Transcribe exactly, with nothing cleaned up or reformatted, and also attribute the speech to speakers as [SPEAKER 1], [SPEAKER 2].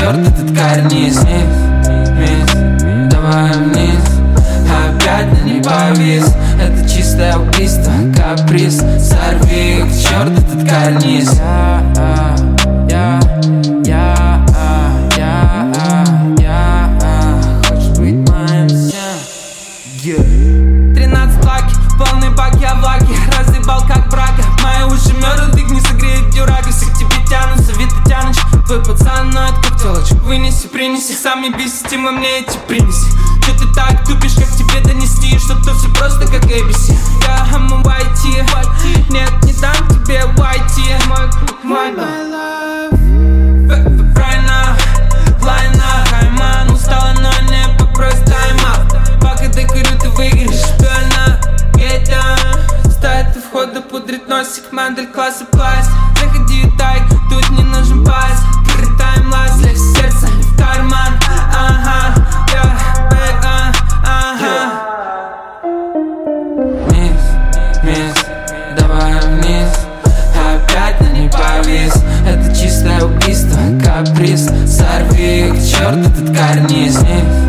[SPEAKER 1] черт этот карниз. Вниз, вниз, давай вниз, опять на не повис. Это чистое убийство, каприз. Сорви к черту этот карниз. Я, я, я, я, я, я. Хочешь быть моим всем?
[SPEAKER 2] Тринадцать лаки, полные баки, облаки. Разъебал как брага. Мои уши мерзнут, их не согреет дюрага. Все к тебе тянутся, вид ты тянешь. Твой пацан ноет как телочек. Вынеси, принеси, сами бесите мы мне эти примеси. Че ты так тупишь, как тебе донести, что тут все просто как эй би си. Я I'm уай ти, нет, не дам тебе уай ти. Мой клуб, мой love. Правильно, лайна, Хайман. Устала, но не попрось тайм-аут. Пока ты курю, ты выиграешь, больно. Get стоит у входа, пудрит носик, модель класса пласт. Заходи и тайк, тут не нужен пас. Прилетаем лаз, лечь сердце в карман. Ага, я, бэй, а, ага.
[SPEAKER 1] Вниз, вниз, давай вниз, опять на не повис. Это чистое убийство, каприз. Сорви к черту этот карниз. Вниз,